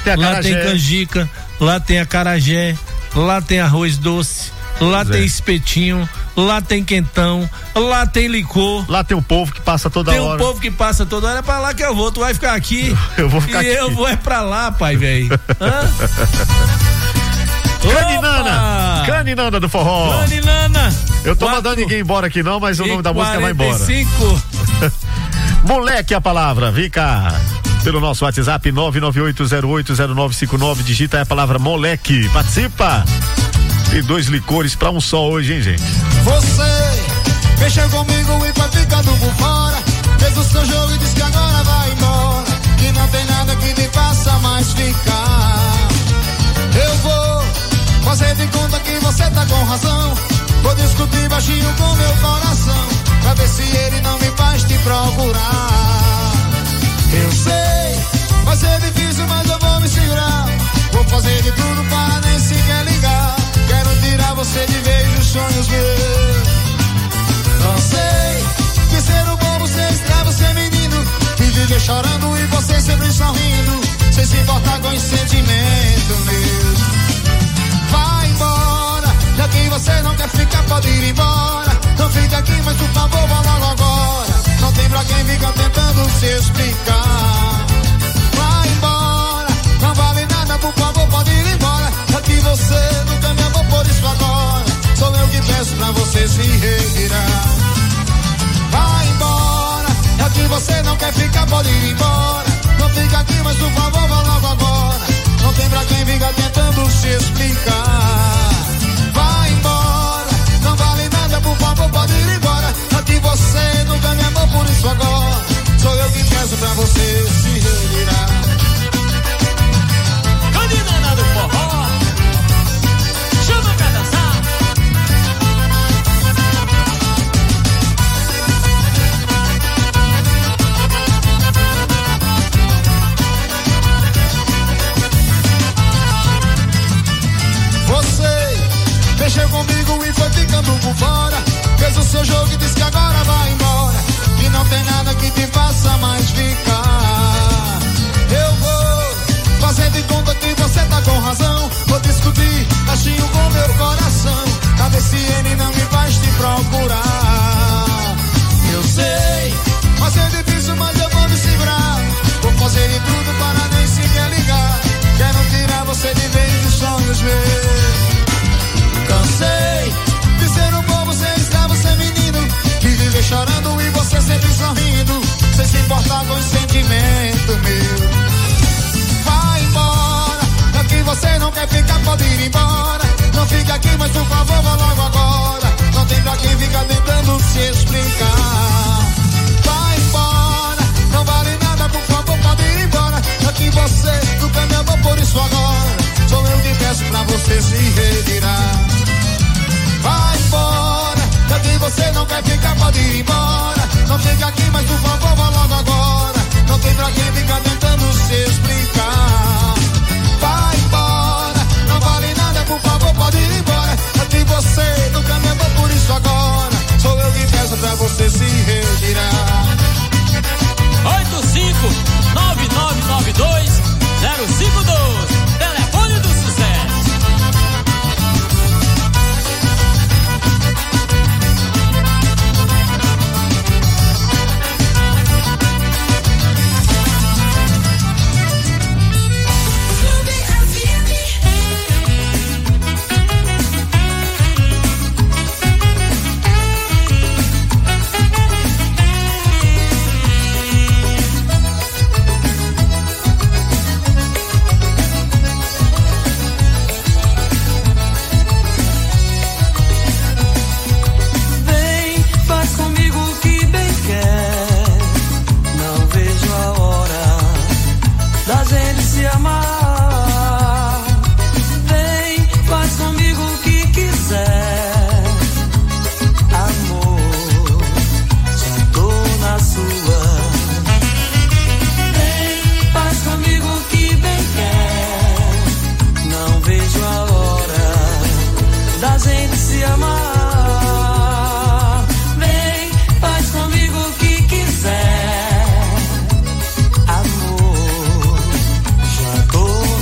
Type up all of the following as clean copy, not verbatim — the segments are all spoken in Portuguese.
tem acarajé. Lá tem canjica, lá tem acarajé, lá tem arroz doce, lá tem espetinho, lá tem quentão, lá tem licor. Lá tem o povo que passa toda hora. Tem o povo que passa toda hora, é pra lá que eu vou, tu vai ficar aqui. Eu vou ficar aqui. Eu vou é pra lá, pai, velho. Caninana do forró. Caninana. Eu tô mandando ninguém embora aqui não, mas o nome da música vai embora. 45. Moleque a palavra, vem cá. Pelo nosso WhatsApp 998080959, digita aí a palavra moleque, participa. Tem 2 licores pra um só hoje, hein, gente? Você mexeu comigo e foi ficando por fora. Fez o seu jogo e disse que agora vai embora. Que não tem nada que te faça mais ficar. Eu vou fazer de conta que você tá com razão. Vou discutir baixinho com meu coração, pra ver se ele não me faz te procurar. Eu sei, vai ser difícil, mas eu vou me segurar. Vou fazer de tudo para nem sequer ligar. Quero tirar você de vez dos sonhos meus. Não sei que ser o bom você escravo, ser menino, que vive chorando e você sempre sorrindo, sem se importar com esse sentimento meu. Vai embora, já que você não quer ficar, pode ir embora. Não fica aqui, mas por favor, vá logo agora. Não tem pra quem fica tentando se explicar. Vai embora, não vale nada, por favor, pode ir embora. Já que você nunca me amou, por isso agora sou eu que peço pra você se retirar. Vai embora, já que você não quer ficar, pode ir embora. Não fica aqui, mas por favor, vá logo agora. Não tem pra quem fica tentando se explicar. Vai embora, não vale nada, por favor, pode ir embora. Já que você nunca me amou, por isso agora sou eu que peço pra você se retirar. Caninana do forró, chama pra dançar. Você mexeu comigo e foi ficando por fora. Fez o seu jogo e disse que agora vai embora. Que não tem nada que te faça mais ficar. Eu vou fazer de conta que você tá com razão. Vou discutir baixinho com meu coração, pra ver se ele não me faz te procurar. Eu sei, vai ser difícil, mas eu vou me segurar. Vou fazer de tudo para nem sequer ligar. Quero tirar você de vez dos sonhos meus. Cansei de ser um bobo, ser escravo, ser menino, que vive chorando e você sempre sorrindo, sem se importar com o sentimento meu. Vai embora, já que você não quer ficar, pode ir embora. Não fica aqui, mas por favor, vá logo agora. Não tem pra quem fica tentando se explicar. Vai embora, não vale nada, por favor, pode ir embora. Já que você nunca me amou, por isso agora sou eu que peço pra você se retirar. Vai embora, já que você não quer ficar, pode ir embora. Não fica aqui, mas por favor, vá logo agora. Não tem pra quem ficar tentando se explicar. Vai embora, não vale nada, por favor, pode ir embora. Já que você nunca me amou, por isso agora sou eu que peço pra você se retirar. 8599920512, telefone do sucesso. Tô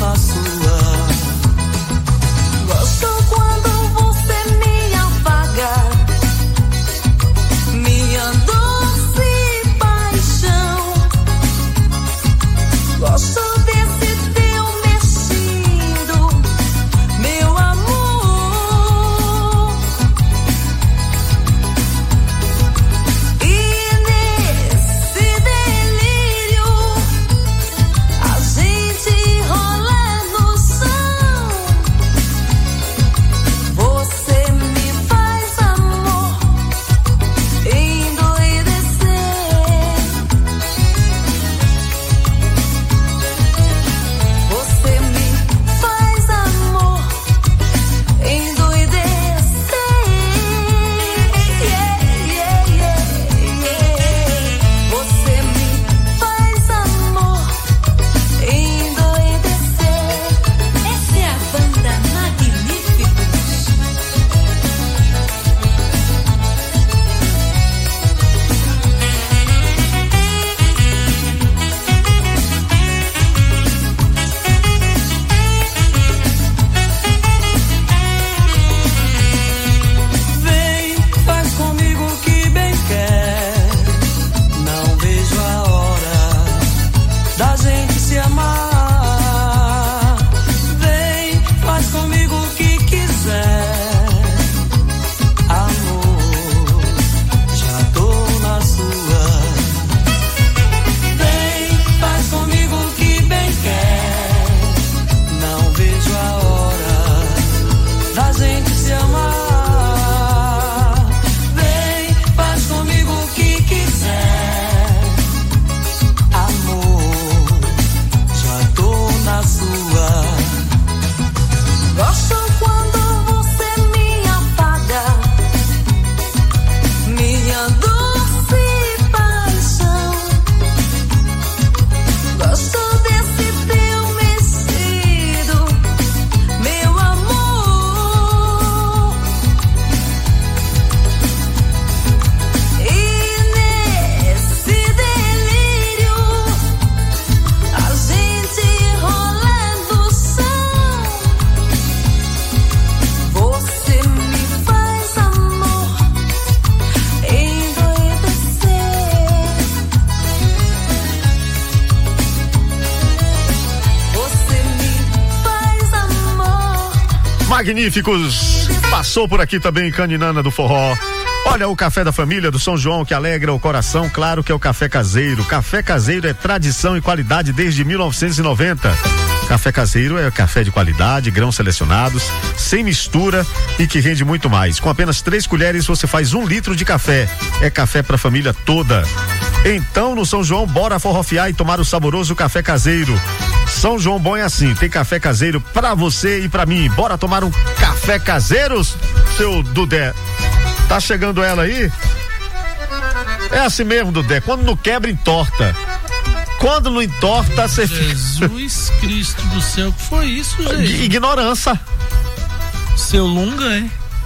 magníficos. Passou por aqui também Caninana do Forró. Olha o café da família do São João que alegra o coração, claro que é o café caseiro. Café caseiro é tradição e qualidade desde 1990. Café caseiro é café de qualidade, grãos selecionados, sem mistura e que rende muito mais. Com apenas 3 colheres você faz 1 litro de café. É café pra família toda. Então no São João bora forrofiar e tomar o saboroso café caseiro. São João bom é assim, tem café caseiro pra você e pra mim. Bora tomar um café caseiro, seu Dudé. Tá chegando ela aí? É assim mesmo, Dudé. Quando não quebra, entorta. Quando não entorta, você fica... Jesus Cristo do céu, que foi isso, gente? Ignorância. Seu Lunga, é?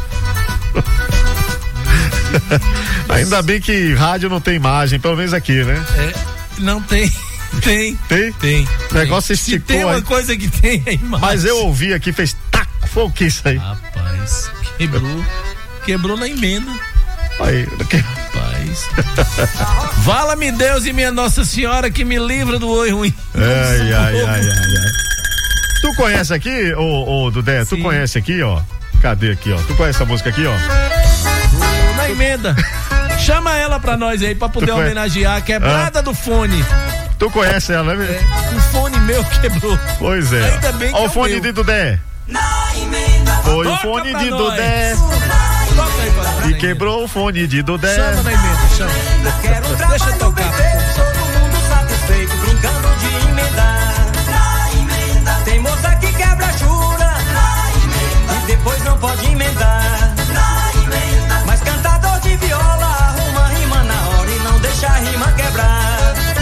Ainda bem que rádio não tem imagem, pelo menos aqui, né? É, não tem. Tem? O negócio esticou. Se tem uma coisa que tem, é imagem. Mas eu ouvi aqui, fez tac, foi o que isso aí? Rapaz, quebrou na emenda. Aí, Rapaz. Vala-me Deus e minha Nossa Senhora que me livra do oi ruim. Ai. Tu conhece aqui, ô Dudé? Sim. Tu conhece aqui, ó? Cadê aqui, ó? Tu conhece essa música aqui, ó? Na emenda. Chama ela pra nós aí, pra poder homenagear a quebrada do fone. Tu conhece ela, né? É, o fone meu quebrou. Pois é. Ainda bem que ó, é o fone meu. de Dudé. Foi o fone de Dudé. Toca aí pra E quebrou o fone de Dudé. Chama na emenda, chama. Deixa eu tocar. Todo mundo satisfeito, brincando de emendar. Tem moça que quebra, jura. E depois não pode emendar. Mas cantador de viola arruma rima na hora e não deixa a rima quebrar.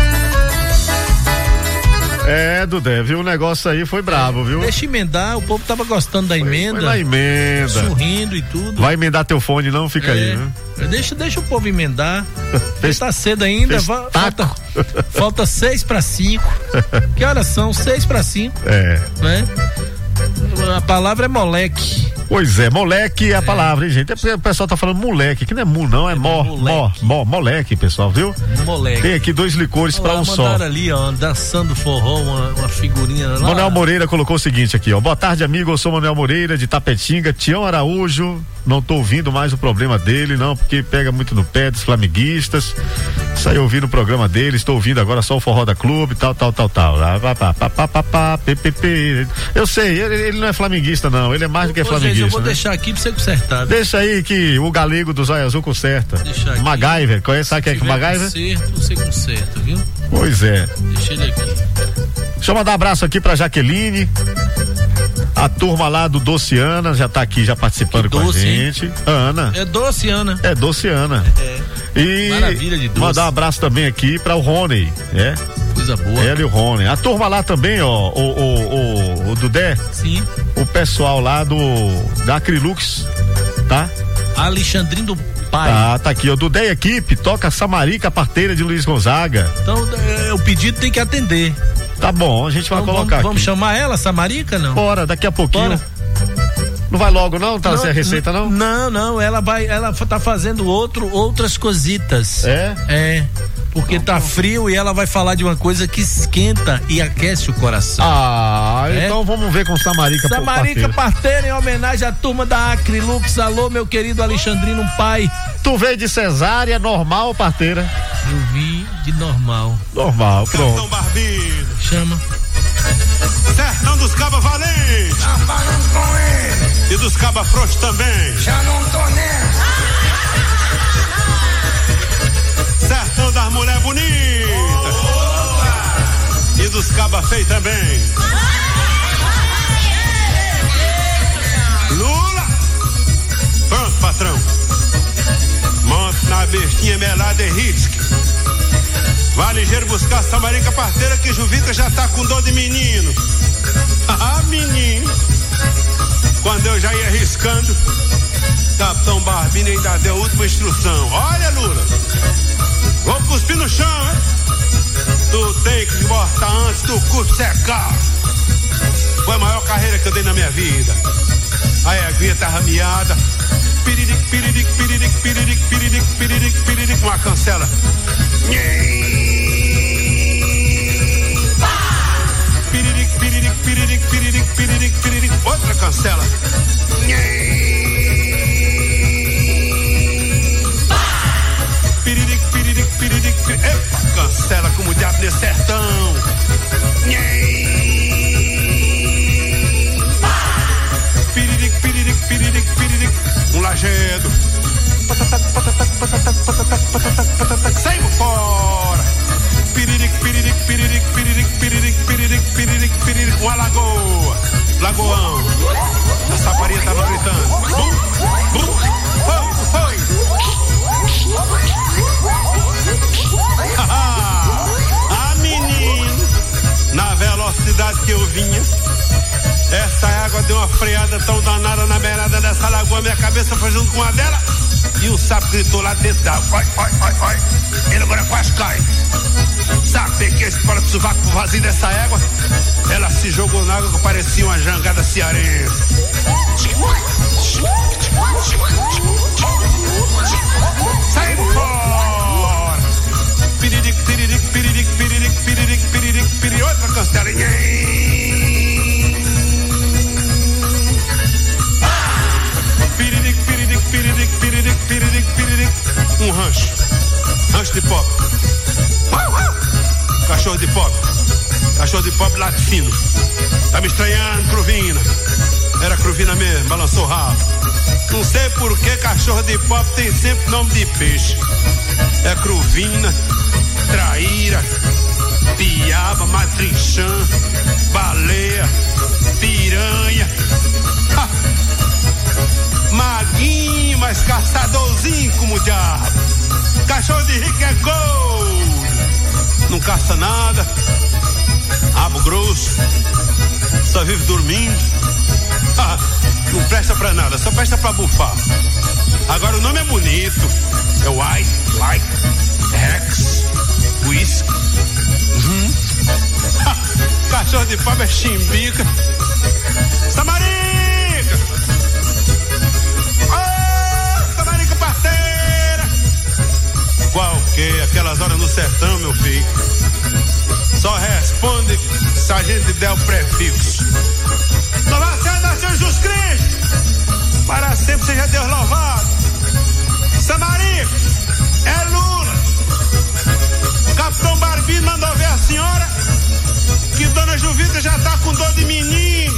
É, Dudé, viu? O negócio aí foi brabo, viu? Deixa emendar, o povo tava gostando da emenda. Foi na emenda. Sorrindo e tudo. Vai emendar teu fone, não? Fica aí, viu? Deixa o povo emendar. Tá cedo ainda. Falta 6:05. Que horas são? 6:05. É. Né? A palavra é moleque. Pois é, moleque é a palavra, hein, gente? O pessoal tá falando moleque, que não é mu, não, é moleque, pessoal, viu? Moleque. Tem aqui 2 licores pra um só. Ali, ó, dançando forró, uma figurinha lá. Manuel Moreira colocou o seguinte aqui, ó. Boa tarde, amigo, eu sou Manuel Moreira, de Tapetinga, Tião Araújo, não tô ouvindo mais o problema dele, não, porque pega muito no pé dos flamenguistas. Saí ouvindo o programa dele, estou ouvindo agora só o Forró da Clube, tal. Eu sei, ele não é flamenguista, não, ele é mais do que flamenguista. Eu vou deixar aqui pra você consertar. Deixa aí que o galego do Zóio Azul conserta. Deixa aqui. MacGyver, conhece, sabe quem é que MacGyver? Você conserta, viu? Pois é. Deixa ele aqui. Deixa eu mandar um abraço aqui pra Jaqueline, a turma lá do Dociana, já tá aqui, já participando com a gente. Hein? Ana. É Dociana. É Dociana. E maravilha de doce. Mandar um abraço também aqui pra o Rony, Coisa boa. Ela e o Rony. A turma lá também, ó, o Dudé. Sim. O pessoal lá da Acrilux, tá? Alexandrino do Pai. Tá aqui, ó. Dudé e equipe, toca Samarica, parteira de Luiz Gonzaga. Então, o pedido tem que atender. Tá bom, a gente vai então, colocar vamos aqui. chamar ela, Samarica, não? Bora, daqui a pouquinho. Bora. Não vai logo não, tá? Sem a receita não? Não, ela tá fazendo outras cositas. É? Porque tá frio e ela vai falar de uma coisa que esquenta e aquece o coração. Então vamos ver com Samarica Parteira em homenagem à turma da Acrilux. Alô, meu querido Alexandrino Pai. Tu veio de cesárea, normal, parteira? Eu vi de normal. Normal, pronto. Capitão Barbino. Chama. Sertão dos Cabas Valentes. Tá falando com ele. E dos Cabas Frouxos também. Já não tô nessa. Sertão das Mulher Bonita. E dos Cabas Feios também. Lula. Pronto, patrão. Monte na bestinha melada e risque. Vai ligeiro buscar a Samarica parteira que Juvica já tá com dor de menino. Menino. Quando eu já ia arriscando, Capitão Barbino ainda deu a última instrução. Olha, Lula, vou cuspir no chão, hein? Tu tem que botar antes do cuspe secar. Foi a maior carreira que eu dei na minha vida. Aí a guia tá rameada. Piriric, piriric, piriric, piriric, piriric, piriric, piriric, uma cancela. Piriric, piriric, piriric, piriric, piriric, piriric, outra cancela. Saímos fora. Piriric, piriric, piriric, piriric, piriric, piriric, piriric, piriric. Uma lagoa. Lagoão. A saparia tava gritando. Bum, bum. Foi. Ah, menino. Na velocidade que eu vinha, essa água deu uma freada tão danada na beirada dessa lagoa, minha cabeça foi junto com a dela e o sapo gritou lá dentro da água. Vai. Ele agora quase cai. Sabe, peguei esse fora do sovaco pro vazio dessa égua, ela se jogou na água que parecia uma jangada cearense. Saímos fora. Piriric, piriric, piriric, piriric, piriric, piriric, piriric. Outra costela. Piriric, piriric, piriric, piriric, piriric, piriric. Um rancho de pobre. Cachorro de pobre late fino. Tá me estranhando, Cruvina. Era Cruvina mesmo, balançou o rabo. Não sei por que cachorro de pobre tem sempre nome de peixe. É Cruvina, traíra, piaba, matrinchã, baleia, piranha. Ha! Maguinho, mas caçadorzinho como o diabo. Cachorro de rico é gol. Não caça nada, rabo grosso, só vive dormindo. Não presta pra nada, só presta pra bufar. Agora o nome é bonito, é White, Rex, Whisky. Cachorro de pobre é chimbica. Samarica! Samarica parteira! Qual que? Aquelas horas no sertão, meu filho. Só responde se a gente der o prefixo. Louvado seja Jesus Cristo! Para sempre seja Deus louvado! Samarica! É Lula! Capitão Barbino mandou ver a senhora que Dona Juvita já tá com dor de menino.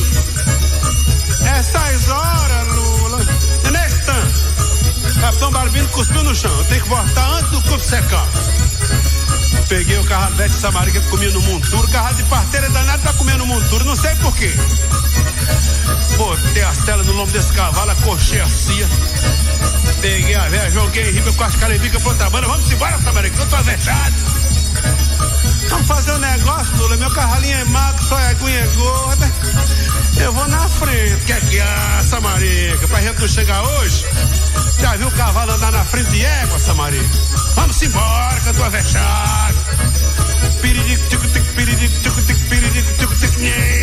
Essas horas, Lula. É nesse tanto. Capitão Barbino cuspiu no chão. Eu tenho que voltar antes do corpo secar. Peguei o carro de Samarica que comia no monturo. Carro de parteira danado pra comer no monturo. Não sei por quê. Botei a cela no lombo desse cavalo, acochei a cia. Peguei a velha, joguei em riba com as calebicas pra outra banda. Vamos embora, Samarica, que eu tô avexado. Vamos fazer um negócio, Lula. Meu carralinho é magro, só é aguinha gorda. Eu vou na frente. Quer que Samarica? Pra gente não chegar hoje? Já viu o cavalo andar na frente de égua, Samarica? Vamos embora, que eu tô avexado. Piriric, tico-tic, piriric, tico-tic, piriric, tico-tic,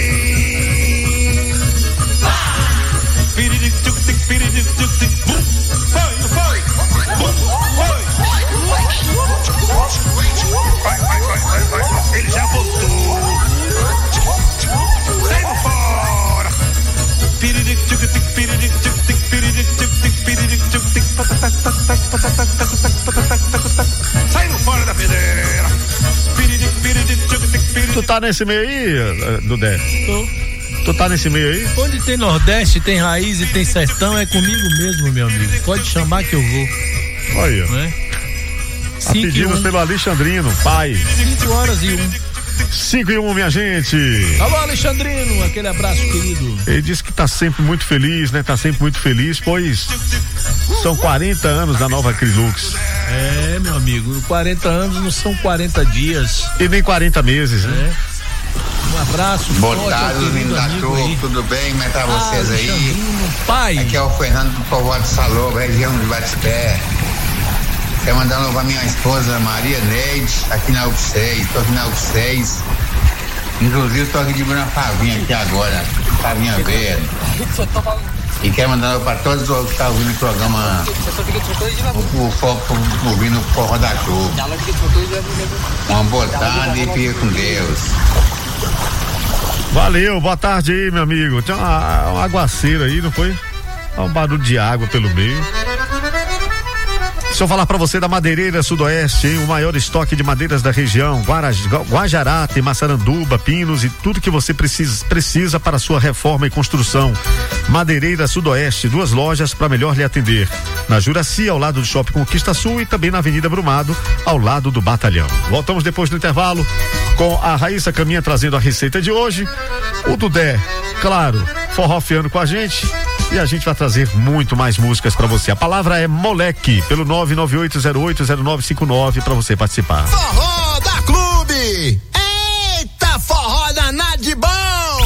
piriric, tico-tic, piriric, tico-tic, bum. Foi. Bum, foi. Vai. Ele já voltou. Saímos fora. Piriric, tico-tic, piriric, tico-tic, piriric, tico-tic, piriric, tico-tic, saímos fora da pedreira. Piriric, piriric, tico-tic, piriric. Tu tá nesse meio aí, Dudé? Tu tá nesse meio aí? Onde tem Nordeste, tem raiz e tem sertão, é comigo mesmo, meu amigo. Pode chamar que eu vou. Olha. Não é? A pedidos pelo Alexandrino, pai. 5h01. 5h01, minha gente. Alô, Alexandrino, aquele abraço, querido. Ele disse que tá sempre muito feliz, né? Tá sempre muito feliz, pois são 40 anos da nova Crilux. É, meu amigo, 40 anos não são 40 dias. E nem 40 meses, né? Um abraço. Boa tarde, menino da turma, tudo bem? Como é que tá vocês aí? Pai. Aqui é o Fernando do Povoado de Saloba, região de Batipé. Quero mandar um alô pra minha esposa Maria Neide, aqui na UF6, tô aqui na UF6. Inclusive tô aqui de uma favinha aqui agora, favinha verde. E quero mandar um alô pra todos os que estão ouvindo o programa, ouvindo o Forró da Clube. Uma boa tarde e fique com Deus. Valeu, boa tarde aí, meu amigo. Tem um aguaceiro aí, não foi? Um barulho de água pelo meio. Se eu falar para você da Madeireira Sudoeste, hein? O maior estoque de madeiras da região, Guajará, Massaranduba, pinos e tudo que você precisa para a sua reforma e construção. Madeireira Sudoeste, 2 lojas para melhor lhe atender. Na Juraci, ao lado do Shopping Conquista Sul, e também na Avenida Brumado, ao lado do Batalhão. Voltamos depois do intervalo com a Raíssa Caminha trazendo a receita de hoje. O Dudé, claro, forrofiando com a gente. E a gente vai trazer muito mais músicas pra você. A palavra é moleque, pelo 998080959 pra você participar. Forró da Clube! Eita, forró danado de bom!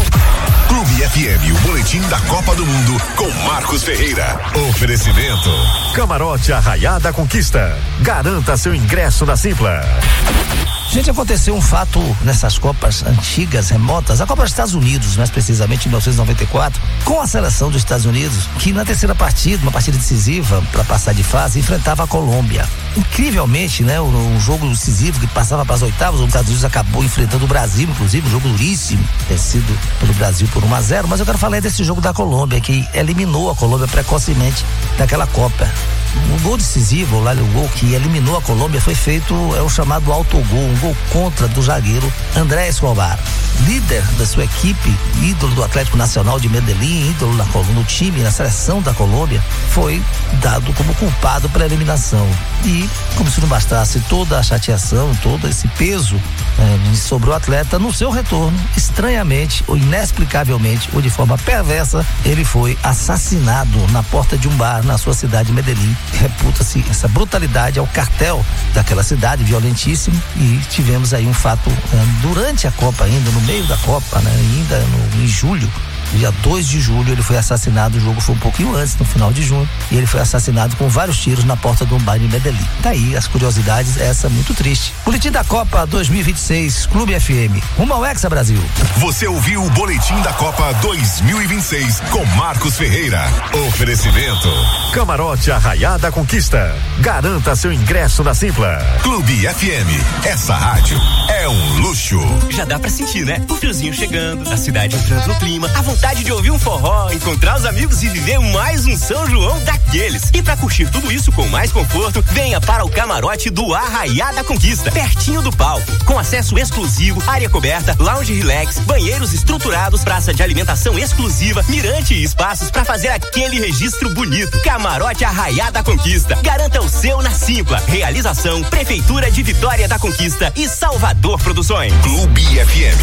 Clube FM, o boletim da Copa do Mundo com Marcos Ferreira. Oferecimento. Camarote Arraiada Conquista. Garanta seu ingresso na Simpla. Gente, aconteceu um fato nessas Copas antigas, remotas, a Copa dos Estados Unidos, mais precisamente em 1994, com a seleção dos Estados Unidos, que na terceira partida, uma partida decisiva para passar de fase, enfrentava a Colômbia. Incrivelmente, né, um jogo decisivo que passava para as oitavas, os Estados Unidos acabou enfrentando o Brasil, inclusive, um jogo duríssimo, vencido pelo Brasil por 1-0, mas eu quero falar desse jogo da Colômbia, que eliminou a Colômbia precocemente daquela Copa. O gol decisivo, lá o gol que eliminou a Colômbia, foi feito, é o chamado autogol, um gol contra do zagueiro André Escobar, líder da sua equipe, ídolo do Atlético Nacional de Medellín, ídolo no time, na seleção da Colômbia, foi dado como culpado pela eliminação. E, como se não bastasse toda a chateação, todo esse peso sobre o atleta, no seu retorno, estranhamente ou inexplicavelmente ou de forma perversa, ele foi assassinado na porta de um bar na sua cidade de Medellín. Reputa-se essa brutalidade ao cartel daquela cidade, violentíssimo, e tivemos aí um fato durante a Copa ainda, no meio da Copa, né, ainda em julho, dia 2 de julho, ele foi assassinado. O jogo foi um pouquinho antes, no final de junho, e ele foi assassinado com vários tiros na porta de um bar em Medellín. Daí as curiosidades, essa muito triste. Boletim da Copa 2026, Clube FM, rumo ao Hexa Brasil. Você ouviu o Boletim da Copa 2026 com Marcos Ferreira. Oferecimento. Camarote Arraiada Conquista. Garanta seu ingresso na Simpla. Clube FM, essa rádio é um luxo. Já dá pra sentir, né? O friozinho chegando, a cidade entrando no clima, a vontade de ouvir um forró, encontrar os amigos e viver mais um São João daqueles. E pra curtir tudo isso com mais conforto, venha para o camarote do Arraiada Conquista, pertinho do palco, com acesso exclusivo, área coberta, lounge relax, banheiros estruturados, praça de alimentação exclusiva, mirante e espaços para fazer aquele registro bonito. Camarote Arraiada Conquista. Garanta o seu na Simpla. Realização Prefeitura de Vitória da Conquista e Salvador Produções. Clube FM.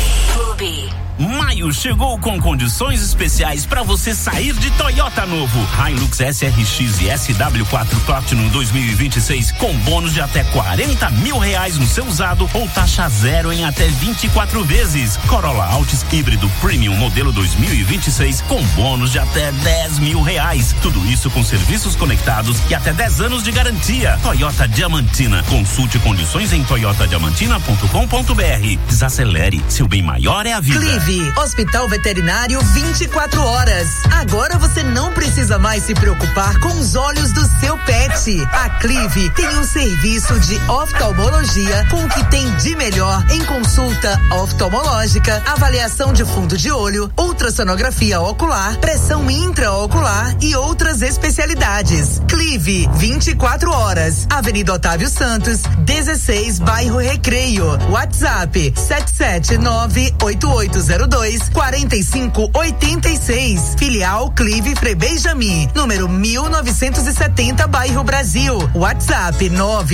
Clube. Maio chegou com condições especiais para você sair de Toyota novo. Hilux SRX e SW4 Platinum 2026 com bônus de até R$40 mil no seu usado ou taxa zero em até 24 vezes. Corolla Altis híbrido Premium modelo 2026 com bônus de até R$10 mil. Tudo isso com serviços conectados e até 10 anos de garantia. Toyota Diamantina. Consulte condições em toyotadiamantina.com.br. Desacelere, seu bem maior é a vida. Clive, Hospital Veterinário 24 horas. Agora você não precisa mais se preocupar com os olhos do seu pet. A Clive tem um serviço de oftalmologia com o que tem de melhor em consulta oftalmológica, avaliação de fundo de olho, ultrassonografia ocular, pressão intraocular e outras especialidades. Clive 24 horas. Avenida Otávio Santos, 16, bairro Recreio. WhatsApp 7798802-4586. Filial Clive Frei Benjamin, número 1970, bairro Brasil. WhatsApp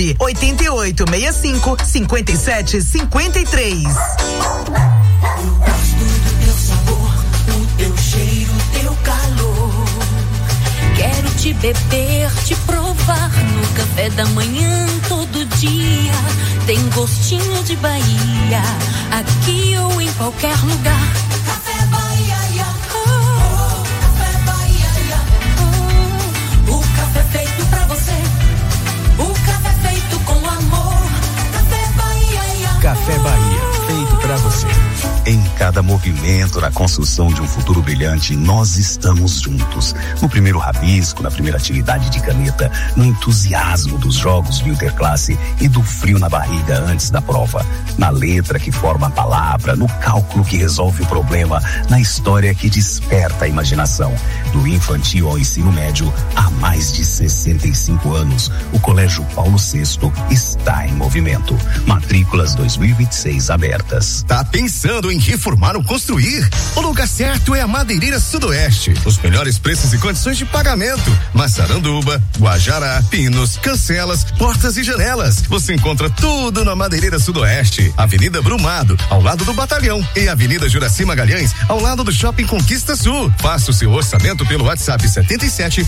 98865-5753. Eu gosto do teu sabor, o teu cheiro, o teu calor. Quero te beber, te provar no café da manhã todo dia. Tem gostinho de Bahia, aqui ou em qualquer lugar. Café Bahia, oh, Café Bahia, oh, o café feito pra você, o café feito com amor. Café Bahia, Café Bahia, feito pra você. Em cada cada movimento na construção de um futuro brilhante, nós estamos juntos. No primeiro rabisco, na primeira atividade de caneta, no entusiasmo dos jogos de interclasse e do frio na barriga antes da prova, na letra que forma a palavra, no cálculo que resolve o problema, na história que desperta a imaginação. Do infantil ao ensino médio, há mais de 65 anos, o Colégio Paulo VI está em movimento. Matrículas 2026 abertas. Tá pensando em reformar ou construir? O lugar certo é a Madeireira Sudoeste. Os melhores preços e condições de pagamento. Massaranduba, Guajará, pinos, cancelas, portas e janelas. Você encontra tudo na Madeireira Sudoeste. Avenida Brumado, ao lado do Batalhão, e Avenida Juraci Magalhães, ao lado do Shopping Conquista Sul. Faça o seu orçamento pelo WhatsApp 77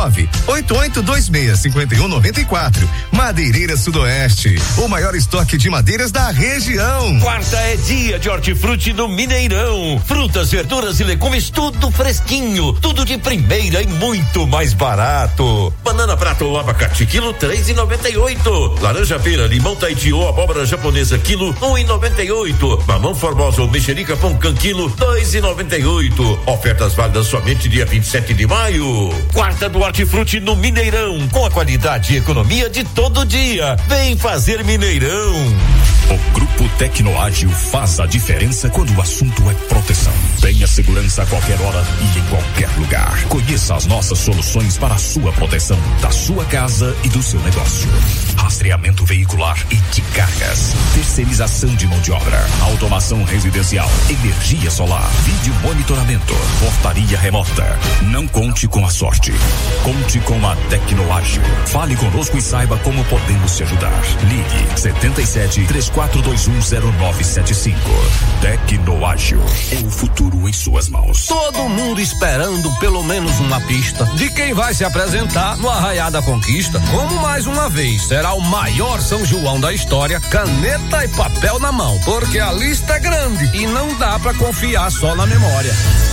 98826 5194. Madeireira Sudoeste, o maior estoque de madeiras da região. Quarta é dia de hortifruti no Mineirão. Frutas, verduras e legumes, tudo fresquinho, tudo de primeira e muito mais barato. Banana prata ou abacate, quilo 3,98. Laranja pera, limão Tahiti ou abóbora japonesa, quilo 1,98. Mamão formosa ou mexerica pão-can, quilo 2,98. Ofertas válidas somente dia 27 de maio. Quarta do hortifruti no Mineirão, com a qualidade e economia de todo dia. Vem fazer Mineirão. O Grupo Tecnoágil faz a diferença quando o assunto é proteção. Tenha segurança a qualquer hora e em qualquer lugar. Conheça as nossas soluções para a sua proteção, da sua casa e do seu negócio. Rastreamento veicular e de cargas. Terceirização de mão de obra. Automação residencial. Energia solar. Vídeo monitoramento. Portaria remota. Não conte com a sorte. Conte com a Tecnoágil. Fale conosco e saiba como podemos te ajudar. Ligue 77 34210975. Tecnoágil. O futuro em suas mãos. Todo mundo esperando pelo menos uma pista de quem vai se apresentar no Arraiá da Conquista. Como mais uma vez será o maior São João da história, caneta e papel na mão, porque a lista é grande e não dá pra confiar só na memória.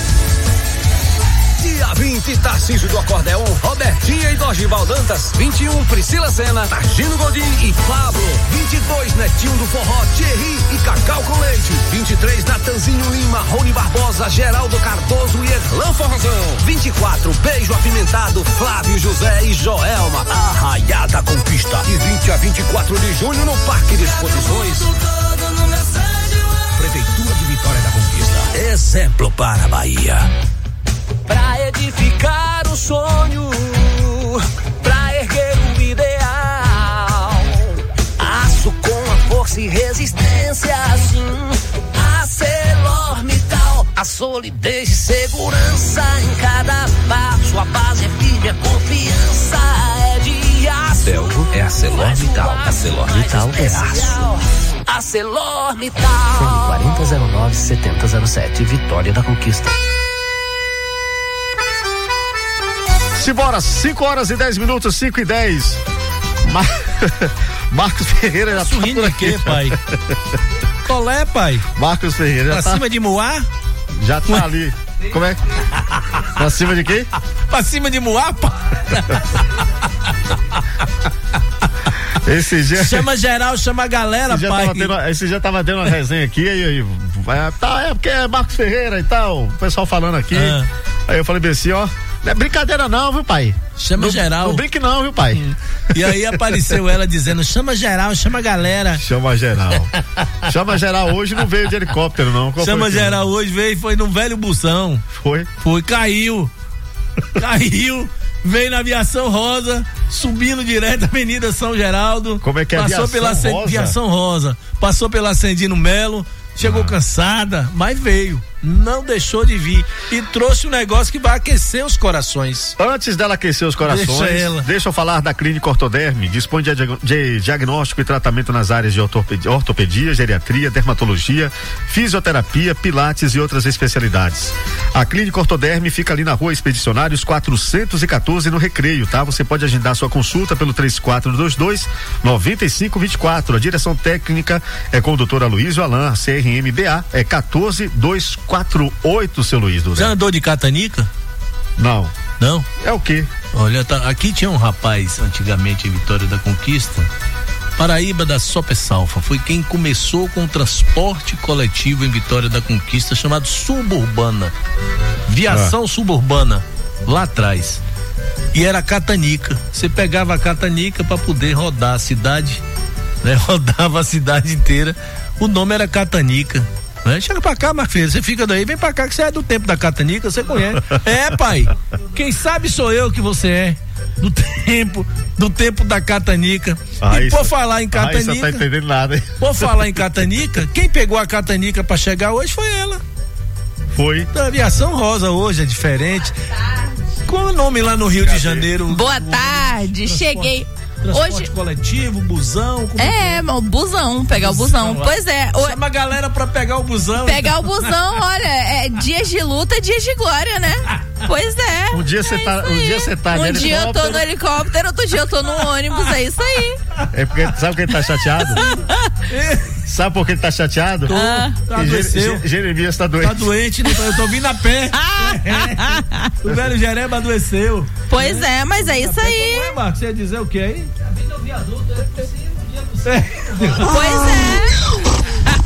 Dia 20, Tarcísio do Acordeon, Robertinha e Dorival Dantas. 21, Priscila Sena, Targino Godin e Pablo. 22, Netinho do Forró, Thierry e Cacau com Leite. 23, Natanzinho Lima, Rony Barbosa, Geraldo Cardoso e Erlan Forrozão. 24, Beijo Apimentado, Flávio José e Joelma, Arraiá da Conquista. E 20 a 24 de junho no Parque de Exposições. Prefeitura de Vitória da Conquista. Exemplo para a Bahia. Pra edificar o sonho, pra erguer o ideal, aço com a força e resistência, assim, ArcelorMittal, a solidez e segurança em cada passo, a base é firme, a confiança é de aço. Belgo é ArcelorMittal, ArcelorMittal é aço. ArcelorMittal. Fone 4009-7007, Vitória da Conquista. Simbora, 5 horas e 10 minutos, 5 e 10. Marcos Ferreira já tá por aqui. Quê, pai? Colé, pai? Marcos Ferreira já pra cima de Moá? Já tá ali. Como é? Pra cima de quem? Pra cima de Moá, pai? Esse dia... Chama geral, chama a galera, pai. Esse dia tava tendo uma resenha aqui, aí tá, porque é Marcos Ferreira e tal, o pessoal falando aqui. Aí eu falei bem assim, ó, não é brincadeira não, viu, pai? Chama geral. Não brinque não, viu, pai? E aí apareceu ela dizendo, chama geral, chama a galera. Chama geral. Chama geral hoje não veio de helicóptero, não. Qual chama geral hoje veio, foi num velho bução. Foi? Foi, caiu. Veio na Aviação Rosa, subindo direto a Avenida São Geraldo. Como é que é Passou pela Aviação Rosa, passou pela Ascendino Melo, chegou cansada, mas veio. Não deixou de vir e trouxe um negócio que vai aquecer os corações. Antes dela aquecer os corações, deixa eu falar da Clínica Ortoderme. Dispõe de diagnóstico e tratamento nas áreas de ortopedia, geriatria, dermatologia, fisioterapia, pilates e outras especialidades. A Clínica Ortoderme fica ali na Rua Expedicionários 414 no Recreio, tá? Você pode agendar sua consulta pelo 3422-9524. A direção técnica é com o Dr. Aloysio Alain, CRMBA, é 14248, seu Luiz. Já andou de catanica? Não. Não? É o quê? Olha, aqui tinha um rapaz, antigamente em Vitória da Conquista, Paraíba da Sopesalfa foi quem começou com o transporte coletivo em Vitória da Conquista, chamado Suburbana. Viação Suburbana, lá atrás. E era a catanica. Você pegava a catanica para poder rodar a cidade, né? Rodava a cidade inteira. O nome era catanica. Né? Chega pra cá, Marcos Ferreira, você fica daí, vem pra cá que você é do tempo da catanica, você conhece. É, pai, quem sabe sou eu que você é. Do tempo da catanica. E por falar em catanica. Você não tá entendendo nada, hein? Por falar em catanica, quem pegou a catanica pra chegar hoje foi ela. Foi. A aviação rosa hoje é diferente. Qual é o nome lá no Rio de Janeiro? Boa tarde, cheguei. Transporte Hoje coletivo, busão. o busão, pegar o busão. Pois é. Chama a galera pra pegar o busão. Pegar o busão, olha, é dias de luta, dias de glória, né? Pois é. Um dia você tá Um dia eu tô no helicóptero, outro dia eu tô no ônibus, é isso aí. É porque, sabe por que ele tá chateado? Sabe por que ele tá chateado? Jeremias tá doente. Tá doente, eu tô vindo a pé. O velho Jereba adoeceu. Pois é, mas é isso aí. Como é, Marcos? Você ia dizer o que aí? Pois é.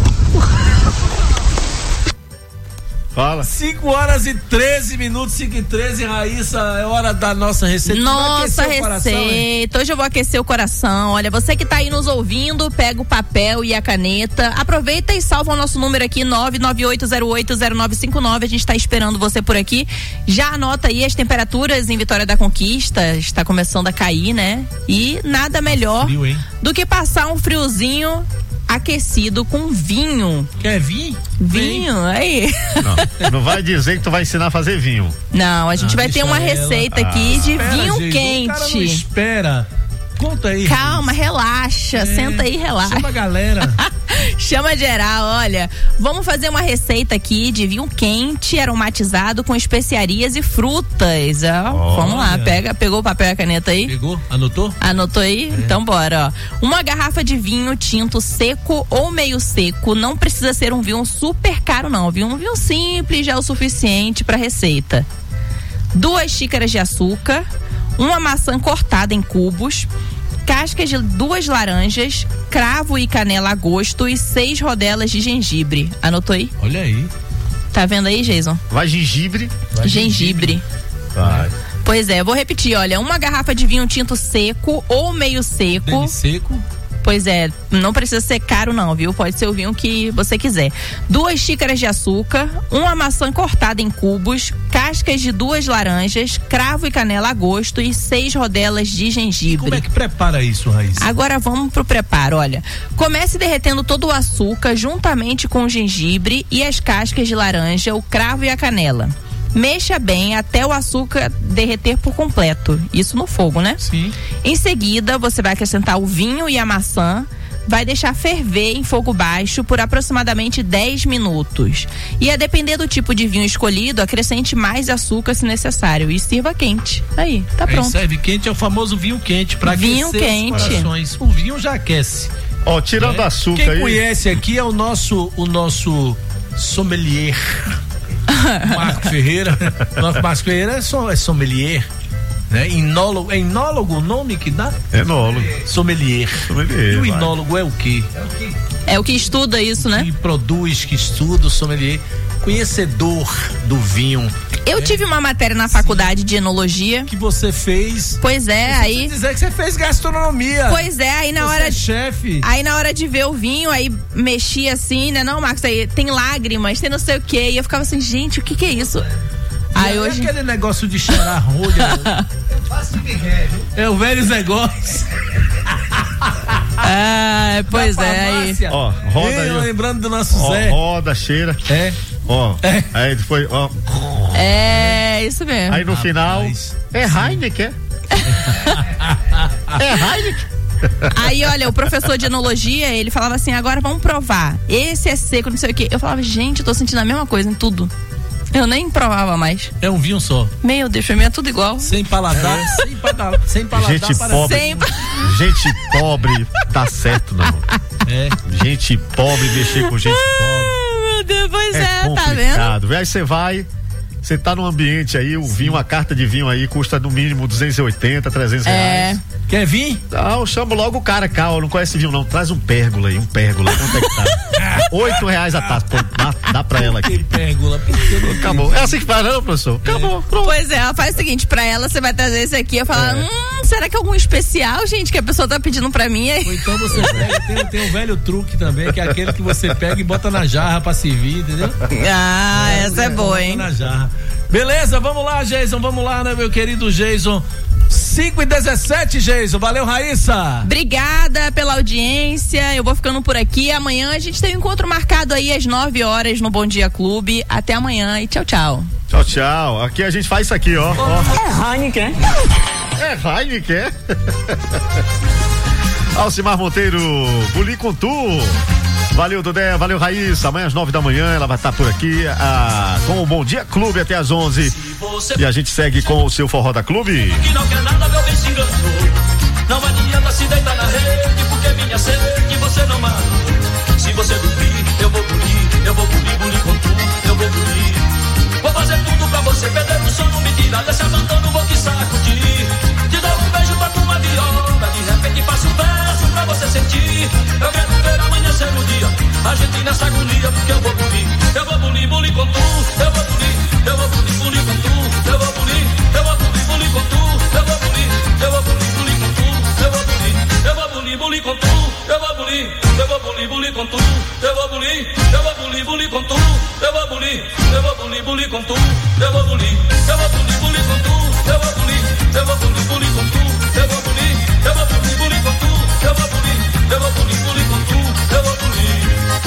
Fala. 5h13, 5h13, Raíssa, é hora da nossa receita. Nossa receita, hoje eu vou aquecer o coração. Olha, você que tá aí nos ouvindo, pega o papel e a caneta, aproveita e salva o nosso número aqui, 998080959, a gente tá esperando você por aqui. Já anota aí as temperaturas em Vitória da Conquista, está começando a cair, né? E nada melhor do que passar um friozinho aquecido com vinho. Quer vinho? Vinho, aí. Não vai dizer que tu vai ensinar a fazer vinho. Não, a gente vai ter uma receita aqui de vinho quente. O cara não espera. Conta aí. Calma, relaxa, senta aí, relaxa. Chama a galera. Chama geral, olha, vamos fazer uma receita aqui de vinho quente aromatizado com especiarias e frutas, ó. Vamos lá, pegou o papel e a caneta aí? Pegou? Anotou? Anotou aí? Então bora, ó. Uma garrafa de vinho tinto seco ou meio seco, não precisa ser um vinho super caro não, viu? Um vinho simples já é o suficiente pra receita. 2 xícaras de açúcar, uma maçã cortada em cubos, cascas de 2 laranjas, cravo e canela a gosto e 6 rodelas de gengibre. Anotou aí? Olha aí. Tá vendo aí, Jason? Vai gengibre? Gengibre. Vai. Pois é, vou repetir, olha, uma garrafa de vinho tinto seco ou meio seco. Bem seco. Pois é, não precisa ser caro não, viu? Pode ser o vinho que você quiser. 2 xícaras de açúcar, uma maçã cortada em cubos, cascas de 2 laranjas, cravo e canela a gosto e 6 rodelas de gengibre. Como é que prepara isso, Raíssa? Agora vamos pro preparo, olha. Comece derretendo todo o açúcar juntamente com o gengibre e as cascas de laranja, o cravo e a canela. Mexa bem até o açúcar derreter por completo. Isso no fogo, né? Sim. Em seguida, você vai acrescentar o vinho e a maçã. Vai deixar ferver em fogo baixo por aproximadamente 10 minutos. E a depender do tipo de vinho escolhido, acrescente mais açúcar se necessário. E sirva quente. Aí, tá pronto. Serve quente, é o famoso vinho quente. Pra vinho aquecer quente. Os corações. O vinho já aquece. Ó, tirando açúcar Quem aí. conhece aqui é o nosso sommelier. Marco Ferreira. Marco Ferreira é sommelier, né? É enólogo o nome que dá? Enólogo. Sommelier. E o enólogo é o quê? É o que estuda isso, né? Que produz, que estuda o sommelier. Conhecedor do vinho. Eu tive uma matéria na faculdade de enologia. Que você fez. Pois é, aí. Você dizer que você fez gastronomia. Pois é, aí na hora. É chefe. Aí na hora de ver o vinho, aí mexia assim, né? Não, Marcos, aí tem lágrimas, tem não sei o quê. E eu ficava assim, gente, o que é isso? Aí hoje. Aquele negócio de cheirar rolha. É o velho negócio. Ah, pois é. Aí. Ó, roda aí. Lembrando do nosso Zé. Roda, cheira. Ó. Aí foi, ó. É, isso mesmo. Aí no final. É Heineken. É Heineken. Aí, olha, o professor de enologia, ele falava assim, agora vamos provar. Esse é seco, não sei o quê. Eu falava, gente, eu tô sentindo a mesma coisa em tudo. Eu nem provava mais. É um vinho só. Meu Deus, pra mim é tudo igual. Sem paladar. Sem paladar. Gente pobre. Gente pobre dá certo, não. Gente pobre, mexer com gente pobre. Meu Deus, pois é tá vendo? Aí você vai, Você tá num ambiente aí, o vinho, uma carta de vinho aí custa no mínimo 280, 300 reais. Quer vir? Não, eu chamo logo o cara, não conhece vinho não, traz um pérgola aí, quanto é que tá? R$8 a taça, pô, dá pra ela aqui. Pérgola, acabou. É assim que faz, não, professor? Acabou, pronto. Pois é, ela faz o seguinte, pra ela você vai trazer esse aqui, eu falo, será que é algum especial, gente, que a pessoa tá pedindo pra mim? Ou então você pega, tem um velho truque também, que é aquele que você pega e bota na jarra pra servir, entendeu? Essa é boa, hein? Na jarra. Beleza, vamos lá, Jason, vamos lá, né, meu querido Jason. 5h17, Jason. Valeu, Raíssa. Obrigada pela audiência. Eu vou ficando por aqui. Amanhã a gente tem um encontro marcado aí às 9 horas no Bom Dia Clube. Até amanhã e tchau, tchau. Tchau, tchau. Aqui a gente faz isso aqui, ó. É Heineken. É Heineken. Alcimar Monteiro, Buli com tu. Valeu, Dudé, valeu, Raíssa. Amanhã às 9 da manhã ela vai estar por aqui com o Bom Dia Clube até às 11. E a gente segue com o seu Forró da Clube. Que não quer nada, meu bem se enganou. Não adianta se deitar na rede, porque minha sede você não mata. Se você dormir, eu vou bulir com tu, eu vou bulir. Vou fazer tudo pra você perder o sono, me tirar desse abandono, vou te sacudir. Te dou um beijo pra tua viola, de repente faço um verso pra você sentir. Eu quero ver amanhecer no dia, a gente nessa agonia, porque eu vou bulir com tu, eu vou bulir com tu, eu vou bulir com tu, eu vou bulir com tu, eu vou bulir com tu, eu vou bulir com tu, eu vou bulir com tu, eu vou bulir com tu, eu vou bulir com tu, eu vou bulir com tu, eu vou bulir com tu, eu vou bulir com tu, eu vou bulir.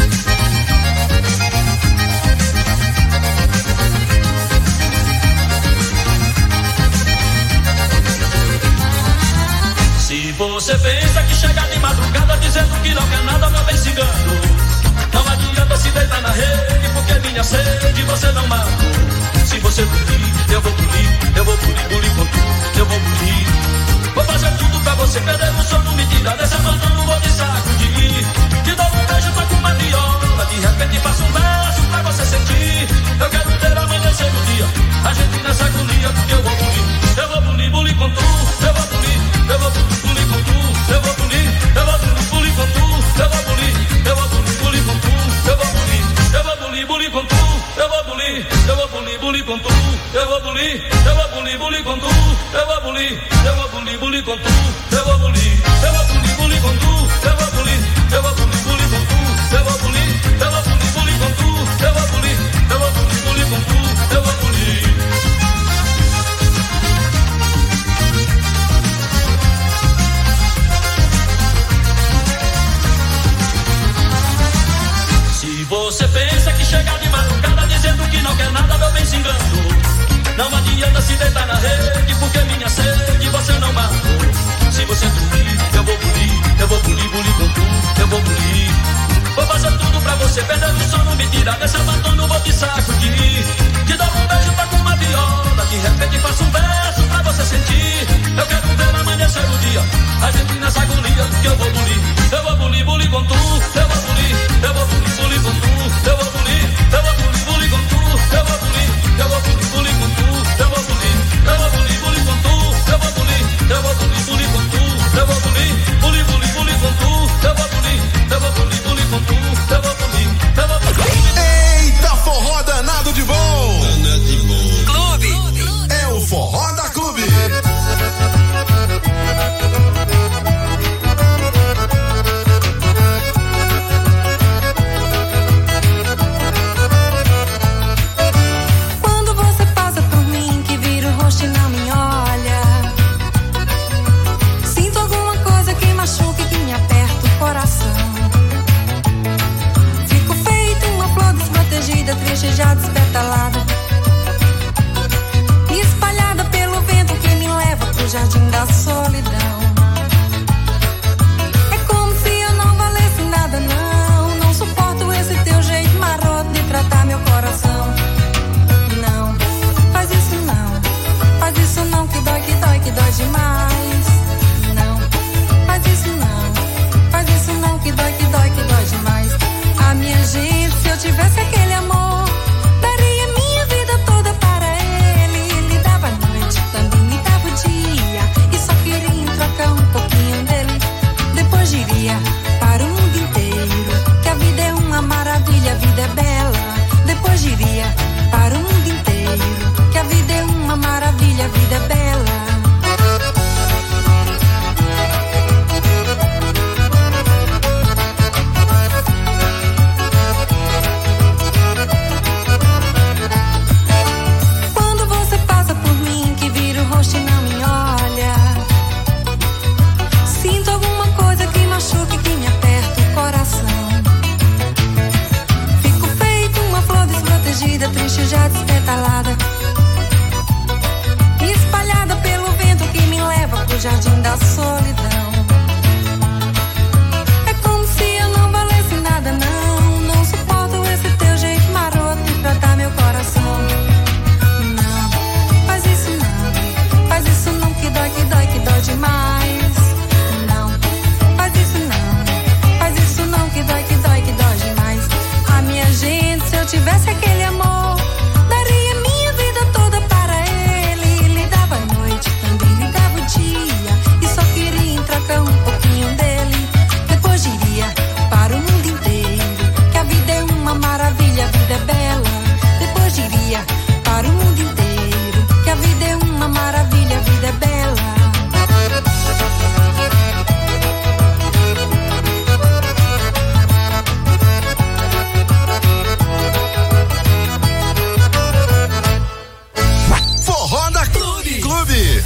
Se você pensa que chega de madrugada dizendo que não quer nada, meu bem se enganou. Não adianta se deitar na rede, porque minha sede você não matou. Se você bulir, eu vou bulir com tu, eu vou bulir. Vou fazer tudo pra você perder o sono, me tirar dessa abandono, vou te sacudir. Te dou um beijo, toco uma viola, de repente faço um verso pra você sentir. Eu quero ver amanhecer no dia, a gente nessa agonia, porque eu vou bulir com tu, eu vou bulir com tu, eu vou bulir com tu, eu vou bulir com tu, eu vou bulir com tu, eu vou bulir com tu, eu vou bulir com tu, eu vou bulir com tu, eu vou bulir com tu, eu vou bulir com tu, eu vou bulir com tu, eu vou bulir com tu, eu vou bulir. Se você pensa que chega de madrugada dizendo que não quer nada, meu bem se enganou. Não adianta se deitar na rede, porque minha sede você não matou. Se você dormir, eu vou bulir com tu,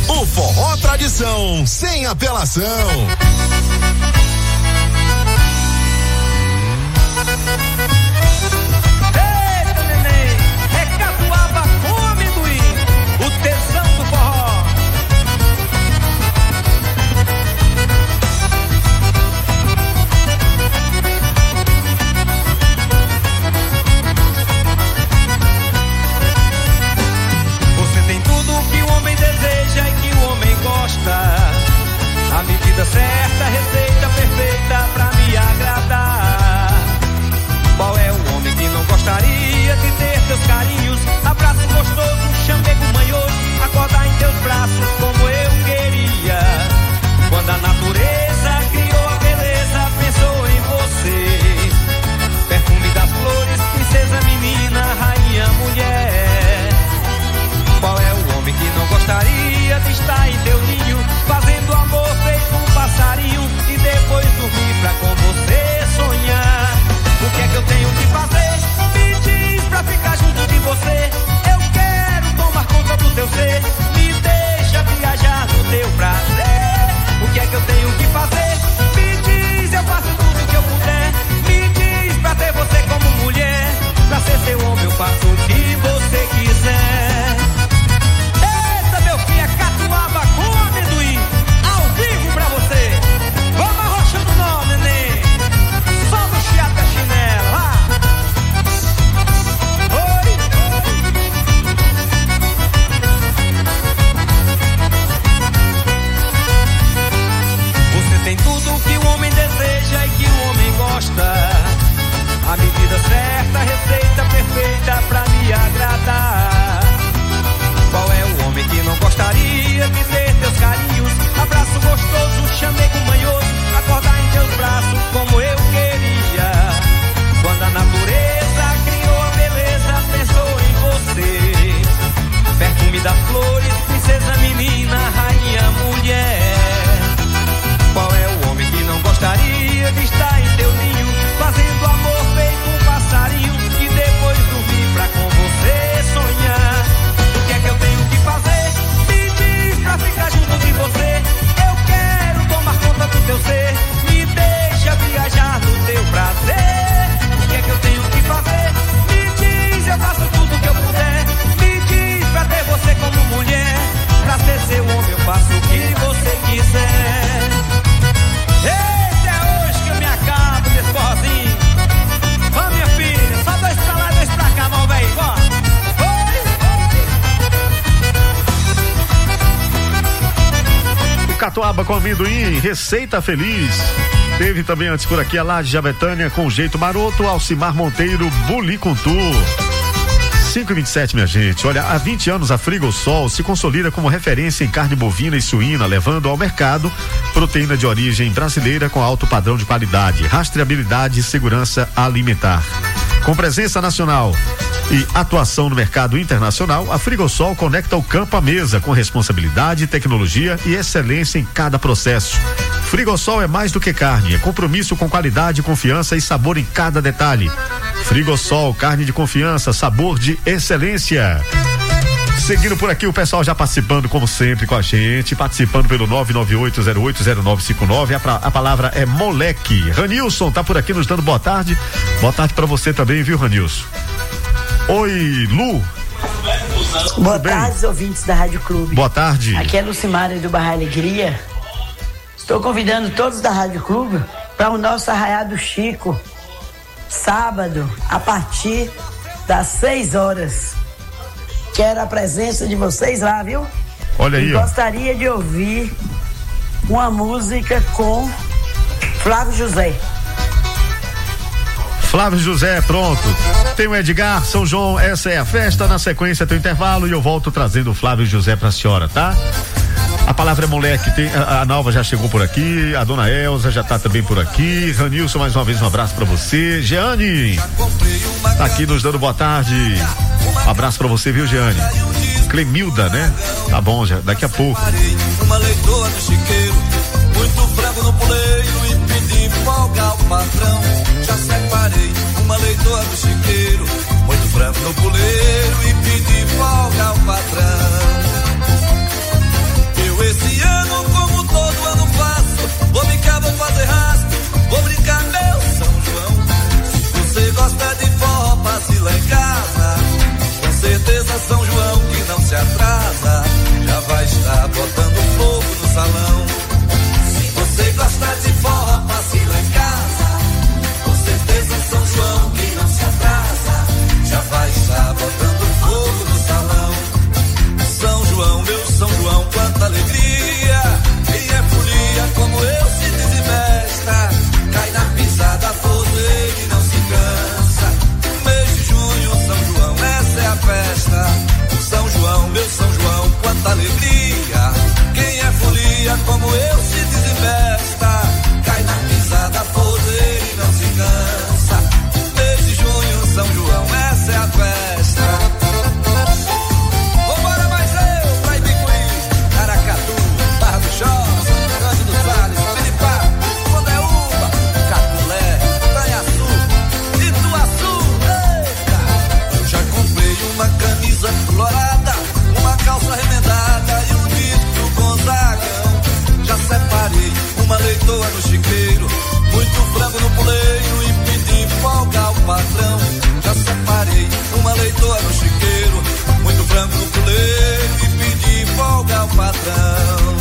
O forró tradição, sem apelação. Eita, neném, é catuaba com amendoim, o tesão do forró. Você tem tudo que o homem deseja e que o homem gosta. A medida certa, a receita perfeita pra me agradar. Qual é o homem que não gostaria de ter teus carinhos? Abraço gostoso, chamego manhoso, acordar em teus braços como eu queria. Quando a natureza criou a beleza, pensou em você. Perfume das flores, princesa menina, rainha mulher. Qual é o homem que não gostaria de estar em teu ninho, fazendo amor feito um passarinho e depois dormir pra com você sonhar? O que é que eu tenho que fazer? Me diz pra ficar junto de você. Eu quero tomar conta do teu ser, me deixa viajar no teu prazer. O que é que eu tenho que fazer? Me diz, eu faço tudo que eu puder. Me diz pra ter você como mulher, pra ser seu homem eu faço o que você quiser. Eita, meu filho, é catuaba com amendoim, ao vivo pra você. Vamos arrochando o nome, neném. Só no chiado da chinela, vá. Oi. Você tem tudo que o homem deseja e que o homem gosta. A medida certa, a receita perfeita pra me agradar. Qual é o homem que não gostaria de ter teus carinhos? Abraço gostoso, chamego manhoso, acordar em teus braços como eu queria. Quando a natureza criou a beleza, pensou em você. Perfume das flores, princesa menina, rainha mulher. Qual é o homem que não gostaria de estar em teu ninho, fazendo amor feito um passarinho e depois dormir pra com você sonhar? O que é que eu tenho que fazer? Me diz pra ficar junto de você. Eu quero tomar conta do teu ser, me deixa viajar no teu prazer. O que é que eu tenho que fazer? Me diz, eu faço tudo que eu puder. Me diz pra ter você como mulher, pra ser seu homem eu faço o que você quiser. Eita, é hoje que eu me acabo desse forrozinho. Vamos, minha filha, só dois pra lá, dois pra cá, mal velho, ó. Catuaba com amendoim, receita feliz. Teve também antes por aqui a Laje de Betânia com jeito maroto, Alcimar Monteiro, Bulicuntu. 5h27, minha gente. Olha, há 20 anos a Frigosol se consolida como referência em carne bovina e suína, levando ao mercado proteína de origem brasileira com alto padrão de qualidade, rastreabilidade e segurança alimentar. Com presença nacional e atuação no mercado internacional, a Frigosol conecta o campo à mesa com responsabilidade, tecnologia e excelência em cada processo. Frigosol é mais do que carne, é compromisso com qualidade, confiança e sabor em cada detalhe. Frigosol, carne de confiança, sabor de excelência. Seguindo por aqui, o pessoal já participando como sempre com a gente, participando pelo 998080959. A palavra é moleque. Ranilson tá por aqui nos dando boa tarde. Boa tarde pra você também, viu, Ranilson? Oi, Lu. Boa tarde, ouvintes da Rádio Clube. Boa tarde. Aqui é Lucimara do Bairro Alegria. Estou convidando todos da Rádio Clube para o nosso Arraiado Chico, sábado, a partir das 6 horas. Quero a presença de vocês lá, viu? Olha aí, ó. Gostaria de ouvir uma música com Flávio José. Flávio José, pronto. Tem o Edgar, São João, essa é a festa. Na sequência tem o intervalo e eu volto trazendo o Flávio José pra senhora, tá? A palavra é moleque, a Nalva já chegou por aqui, a dona Elza já tá também por aqui, Ranilson, mais uma vez um abraço pra você, Jeane, tá aqui nos dando boa tarde, um abraço pra você, viu, Jeane? Clemilda, né? Tá bom, já, daqui a pouco. Uma leitoa no chiqueiro, muito frango no puleiro e pedi folga ao patrão. Já separei uma leitoa no chiqueiro, muito frango no puleiro e pedi folga ao patrão. alegria. Quem é folia como eu se desinvesta. Cai na pisada, poder e não se cansa. Mês de junho, São João, essa é a festa. Vambora mais eu, pra Ibicuí, Aracatu, Barra do Choça, Cândido Salles, Piripá, Condeúba, Caculé, Tanhaçu, Ituaçu. Eita! Eu já comprei uma camisa colorada, uma calça remendada e um disco do Gonzagão. Já separei uma leitoa no chiqueiro, muito frango no puleiro e pedi folga ao patrão. Já separei uma leitoa no chiqueiro, muito frango no puleiro e pedi folga ao patrão.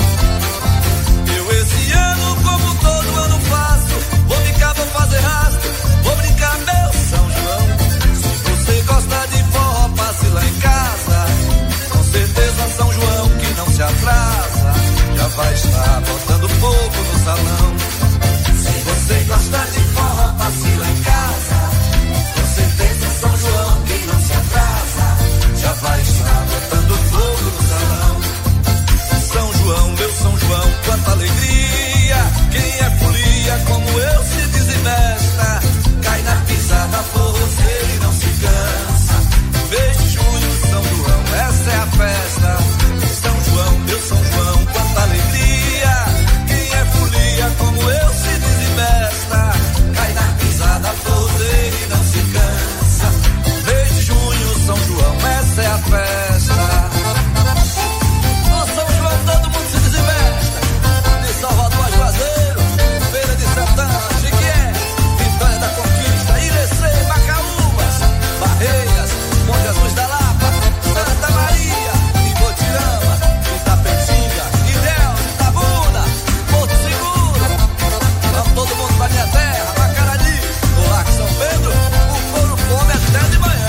Eu esse ano, como todo ano faço, vou brincar, vou fazer rastro, vou brincar meu São João. Se você gosta de forró, passe lá em casa, com certeza São João que não se atrasa, já vai estar botando fogo no salão. Se você gosta de forró, passe lá em casa, com certeza São João que não se atrasa, já vai estar botando fogo no salão. São João, meu São João, quanta alegria. Quem é folia como eu se desinvesta. Cai na pisada, forrozeiro e não se cansa. Mês de junho, São João, essa é a festa. São João, meu São João, quanta alegria. Quem é folia como eu se desinvesta. Cai na pisada, forrozeiro e não se cansa. Mês de junho, São João, essa é a festa. Todo mundo se desinvesta. De Salvador a Juazeiro, Feira de Santana, Chiquié, Vitória da Conquista, Irecê, Macaúbas, Barreiras, Monte Azuis da Lapa, Santa Maria, Ibotirama, Itapetinga, Ilhéus, Itabuna, Porto Seguro. Vamos todo mundo pra minha terra, Macarani, do Lago São Pedro, o couro come até de manhã.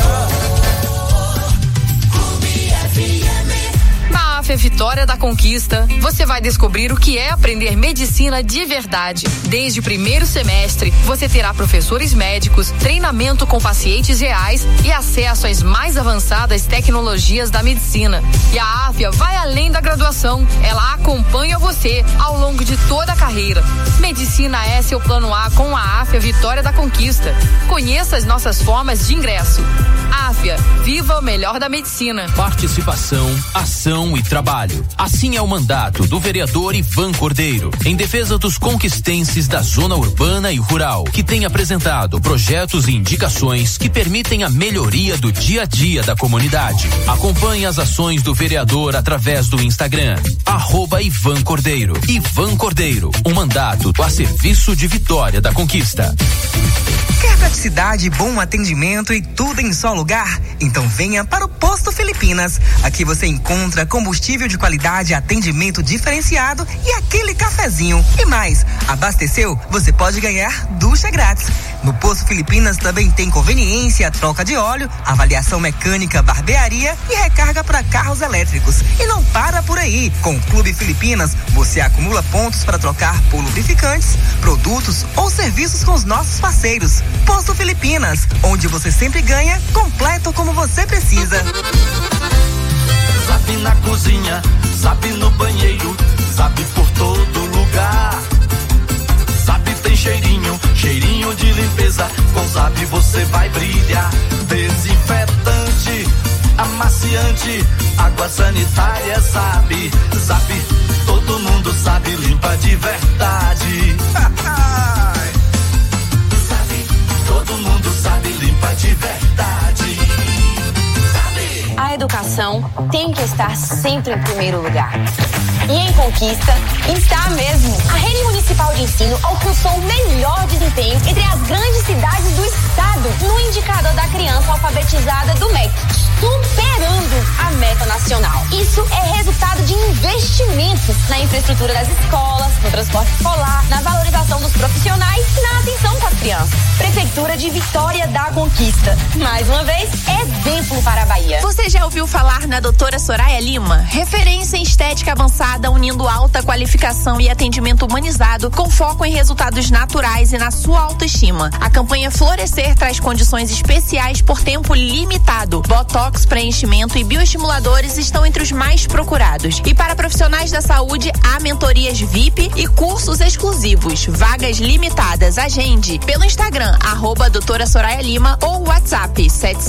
Na AFIA Vitória da Conquista, você vai descobrir o que é aprender medicina de verdade. Desde o primeiro semestre, você terá professores médicos, treinamento com pacientes reais e acesso às mais avançadas tecnologias da medicina. E a AFIA vai além da graduação, ela acompanha você ao longo de toda a carreira. Medicina é seu plano A com a AFIA Vitória da Conquista. Conheça as nossas formas de ingresso. AFIA, viva o melhor da medicina. Participação, ação e trabalho. Assim é o mandato do vereador Ivan Cordeiro, em defesa dos conquistenses da zona urbana e rural, que tem apresentado projetos e indicações que permitem a melhoria do dia a dia da comunidade. Acompanhe as ações do vereador através do Instagram, @Ivan Cordeiro. Ivan Cordeiro, um mandato a serviço de Vitória da Conquista. Quer praticidade, bom atendimento e tudo em só lugar? Então venha para o Posto Filipinas. Aqui você encontra combustível de qualidade, atendimento diferenciado e aquele cafezinho. E mais, abasteceu? Você pode ganhar ducha grátis. No Posto Filipinas também tem conveniência, troca de óleo, avaliação mecânica, barbearia e recarga para carros elétricos. E não para por aí. Com o Clube Filipinas, você acumula pontos para trocar por lubrificantes, produtos ou serviços com os nossos parceiros. Posto Filipinas, onde você sempre ganha, completo como você precisa. Zap na cozinha, Zap no banheiro, Zap por todo lugar. Zap tem cheirinho, cheirinho de limpeza. Com Zap você vai brilhar. Desinfetante, amaciante, água sanitária, Zap. Zap, todo mundo sabe, limpa de verdade. Zap, todo mundo sabe, limpa de verdade. A educação tem que estar sempre em primeiro lugar. E em Conquista, está mesmo. A Rede Municipal de Ensino alcançou o melhor desempenho entre as grandes cidades do estado no indicador da criança alfabetizada do MEC, superando a meta nacional. Isso é resultado de investimentos na infraestrutura das escolas, no transporte escolar, na valorização dos profissionais e na atenção com as crianças. Prefeitura de Vitória da Conquista. Mais uma vez, exemplo para a Bahia. Você já ouviu falar na doutora Soraya Lima? Referência em estética avançada, unindo alta qualificação e atendimento humanizado com foco em resultados naturais e na sua autoestima. A campanha Florescer traz condições especiais por tempo limitado. Botox, preenchimento e bioestimuladores estão entre os mais procurados. E para profissionais da saúde, há mentorias VIP e cursos exclusivos. Vagas limitadas. Agende pelo Instagram, @doutora Soraya Lima ou WhatsApp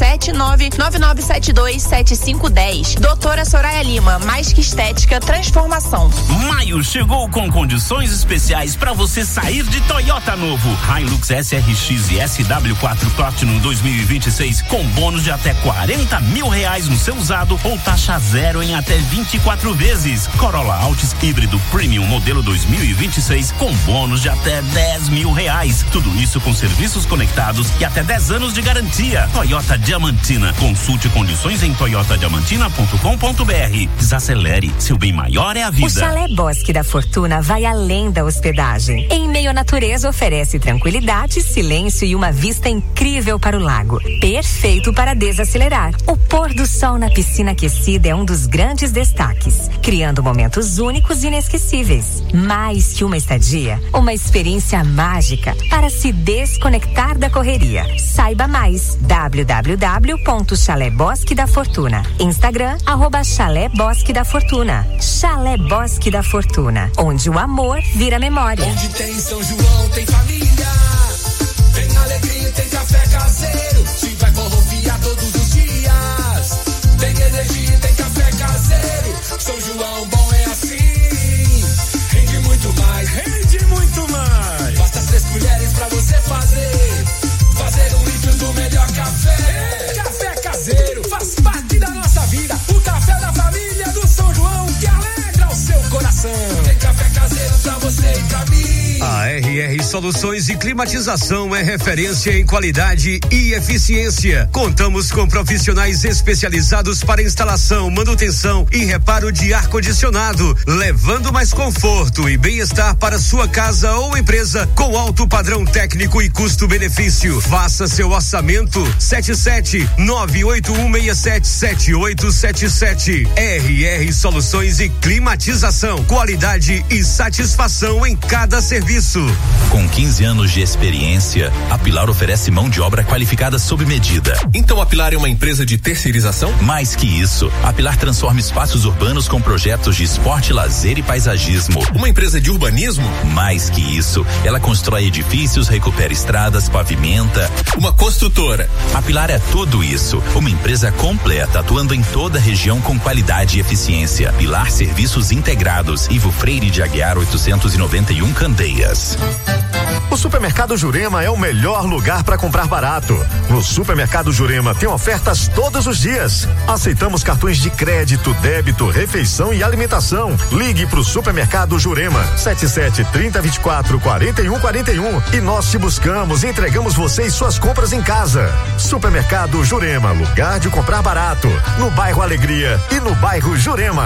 779-9972-7510. Doutora Soraya Lima, mais que estética, transformação. Maio chegou com condições especiais para você sair de Toyota novo. Hilux SRX e SW4 Platinum 2026 com bônus de até R$40 mil no seu usado ou taxa zero em até 24 vezes. Corolla Altis híbrido Premium modelo 2026 com bônus de até R$10 mil. Tudo isso com serviços conectados e até 10 anos de garantia. Toyota Diamantina. Consulte condições em toyotadiamantina.com.br. Desacelere, seu bem maior é a vida. O Chalé Bosque da Fortuna vai além da hospedagem. Em meio à natureza, oferece tranquilidade, silêncio e uma vista incrível para o lago. Perfeito para desacelerar. O pôr do sol na piscina aquecida é um dos grandes destaques, criando momentos únicos e inesquecíveis. Mais que uma estadia, uma experiência mágica para se desconectar da correria. Saiba mais, www.Chalé Bosque da Fortuna. Instagram, @Chalé Bosque da Fortuna. Chalé Bosque da Fortuna, onde o amor vira memória. Onde tem São João, tem família. Tem alegria, tem café caseiro. Se vai corroviar todos os dias. Tem energia, tem café caseiro. São João bom é assim. Rende muito mais, rende muito mais. Basta 3 colheres pra você fazer 1 litro do melhor café. Café caseiro faz parte da nossa vida. O café da família do São João que alegra o seu coração. Tem café caseiro pra você e pra mim. A RR Soluções e Climatização é referência em qualidade e eficiência. Contamos com profissionais especializados para instalação, manutenção e reparo de ar-condicionado, levando mais conforto e bem-estar para sua casa ou empresa com alto padrão técnico e custo-benefício. Faça seu orçamento 77-981677877. RR Soluções e Climatização, qualidade e satisfação em cada serviço. Com 15 anos de experiência, a Pilar oferece mão de obra qualificada sob medida. Então a Pilar é uma empresa de terceirização? Mais que isso, a Pilar transforma espaços urbanos com projetos de esporte, lazer e paisagismo. Uma empresa de urbanismo? Mais que isso, ela constrói edifícios, recupera estradas, pavimenta. Uma construtora. A Pilar é tudo isso. Uma empresa completa, atuando em toda a região com qualidade e eficiência. Pilar Serviços Integrados, Ivo Freire de Aguiar 891 Candeias. O Supermercado Jurema é o melhor lugar para comprar barato. No Supermercado Jurema tem ofertas todos os dias. Aceitamos cartões de crédito, débito, refeição e alimentação. Ligue pro Supermercado Jurema 77-30-24-41-41 e nós te buscamos e entregamos você e suas compras em casa. Supermercado Jurema, lugar de comprar barato. No bairro Alegria e no bairro Jurema.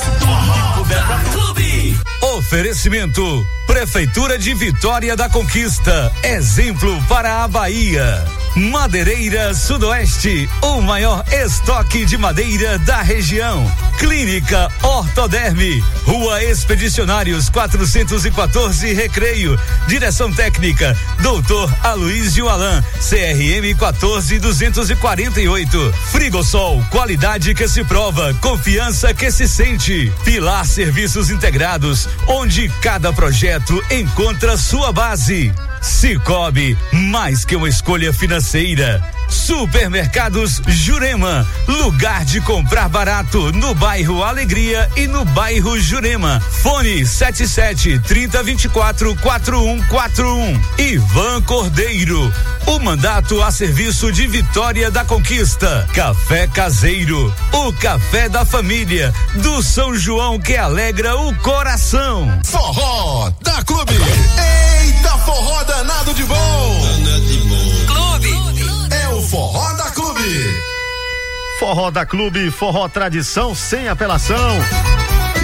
Oferecimento Prefeitura de Vitória da Conquista, exemplo para a Bahia. Madeireira Sudoeste, o maior estoque de madeira da região. Clínica Ortoderme, Rua Expedicionários 414 Recreio. Direção técnica, Dr. Aloísio Alan, CRM 14248. Frigosol, qualidade que se prova, confiança que se sente. Pilar Serviços Integrados, onde cada projeto encontra sua base. Cicobi, mais que uma escolha financeira. Supermercados Jurema, lugar de comprar barato no bairro Alegria e no bairro Jurema. Fone 77-3024-4141. Ivan Cordeiro, o mandato a serviço de Vitória da Conquista. Café Caseiro, o café da família do São João que alegra o coração. Forró da Clube. Eita, forró danado de bom. Clube. É o Forró da Clube. Forró da Clube, forró tradição sem apelação. E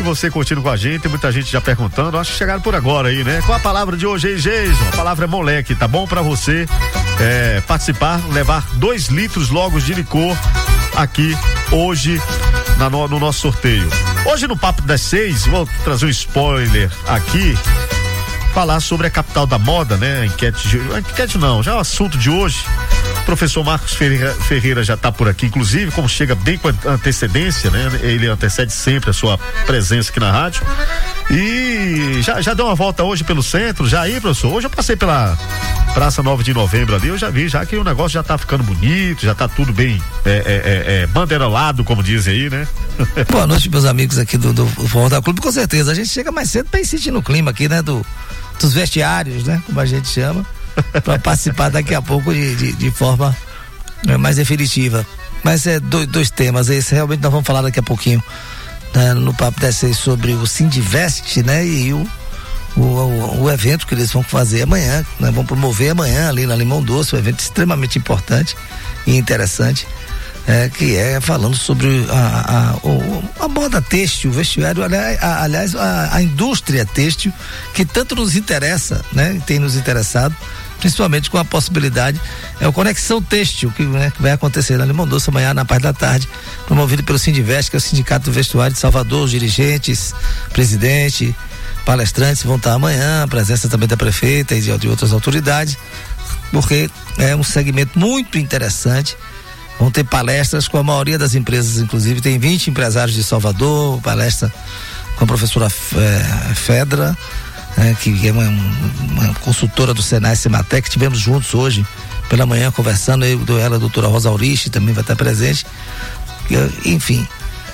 você curtindo com a gente, muita gente já perguntando, acho que chegaram por agora aí, né? Qual a palavra de hoje aí, Jason? A palavra é moleque, tá bom pra você participar, levar 2 litros logo de licor aqui hoje no nosso sorteio. Hoje no Papo das 6, vou trazer um spoiler aqui, falar sobre a capital da moda, né? Enquete não, já é o assunto de hoje. O professor Marcos Ferreira já está por aqui, inclusive, como chega bem com antecedência, né? Ele antecede sempre a sua presença aqui na rádio. E já deu uma volta hoje pelo centro, já aí, professor? Hoje eu passei pela Praça 9 de Novembro ali, eu já vi, já que o negócio já tá ficando bonito, já tá tudo bem bandeirolado, como dizem aí, né? Boa noite, meus amigos aqui do Forró da Clube, com certeza. A gente chega mais cedo pra insistir no clima aqui, né? Dos vestiários, né? Como a gente chama, para participar daqui a pouco de forma mais definitiva. Mas dois temas, esse realmente nós vamos falar daqui a pouquinho, né, no Papo das 6, sobre o Sindivest, né? E o evento que eles vão fazer amanhã, né? Vão promover amanhã ali na Limão Doce, um evento extremamente importante e interessante, que é falando sobre a moda têxtil, o vestiário, aliás, a indústria têxtil, que tanto nos interessa, né? Tem nos interessado, principalmente com a possibilidade, o Conexão Têxtil, que vai acontecer na Limão Doce amanhã, na parte da tarde, promovido pelo Sindivest, que é o Sindicato do Vestuário de Salvador. Os dirigentes, presidente, palestrantes vão estar amanhã, a presença também da prefeita e de outras autoridades, porque é um segmento muito interessante. Vão ter palestras com a maioria das empresas, inclusive tem 20 empresários de Salvador, palestra com a professora Fedra, que é uma consultora do Senai Sematec, que tivemos juntos hoje pela manhã conversando, ela, a doutora Rosa Aurich também vai estar presente. Enfim,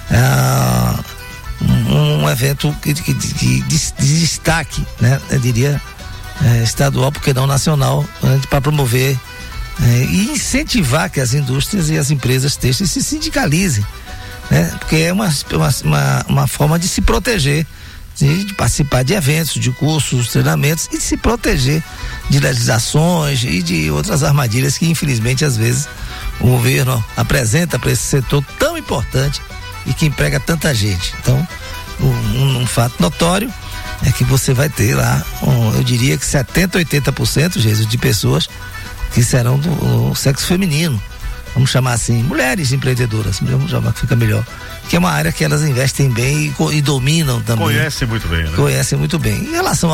um evento de destaque, né? Eu diria estadual, porque não nacional, para promover e incentivar que as indústrias e as empresas têxteis se sindicalizem, né? Porque é uma forma de se proteger, de participar de eventos, de cursos, treinamentos, e de se proteger de legislações e de outras armadilhas que, infelizmente, às vezes o governo apresenta para esse setor tão importante e que emprega tanta gente. Então, um fato notório é que você vai ter lá, eu diria que 70%, 80%, Jesus, de pessoas que serão do sexo feminino, vamos chamar assim, mulheres empreendedoras, vamos chamar que fica melhor, que é uma área que elas investem bem e dominam também. Conhecem muito bem, né? Conhecem muito bem. Em relação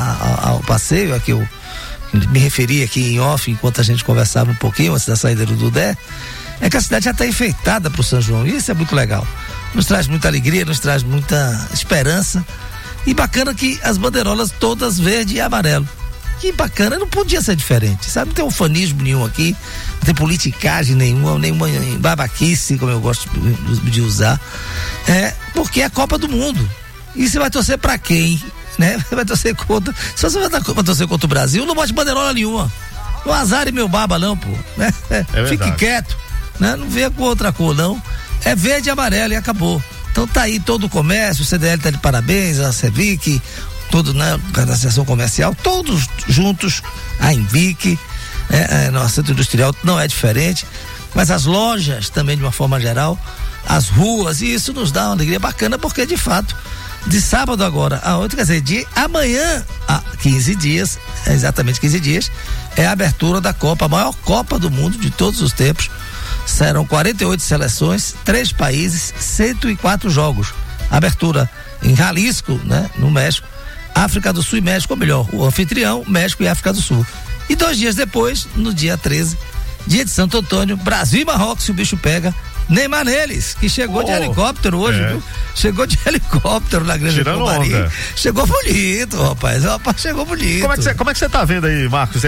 ao passeio, a que eu me referi aqui em off, enquanto a gente conversava um pouquinho antes da saída do Dudé, é que a cidade já está enfeitada para o São João, e isso é muito legal. Nos traz muita alegria, nos traz muita esperança, e bacana que as bandeirolas todas verde e amarelo. Que bacana, não podia ser diferente, sabe? Não tem ufanismo nenhum aqui, não tem politicagem nenhuma babaquice, como eu gosto de usar, porque é a Copa do Mundo. E você vai torcer pra quem, né? Vai torcer contra, se você vai torcer contra o Brasil, não bote bandeirola nenhuma, não azare meu baba não, pô, né? Fique quieto, né? Não venha com outra cor não, é verde e amarelo e acabou. Então tá aí todo o comércio, o CDL tá de parabéns, a Cevic, todo, né, da Associação Comercial, todos juntos, a Invic, nosso centro industrial não é diferente, mas as lojas também de uma forma geral, as ruas, e isso nos dá uma alegria bacana, porque de fato, de sábado agora a 8, quer dizer, de amanhã a 15 dias, exatamente 15 dias, é a abertura da Copa, a maior Copa do mundo de todos os tempos. Serão 48 seleções, 3 países, 104 jogos. Abertura em Jalisco, né, no México, África do Sul e México, ou melhor, o anfitrião, México e África do Sul. E 2 dias depois, no dia 13, dia de Santo Antônio, Brasil e Marrocos, se o bicho pega, Neymar neles, que chegou de helicóptero hoje, viu? Chegou de helicóptero na Grande Comari. Chegou bonito, rapaz. Chegou bonito. Como é que você tá vendo aí, Marcos?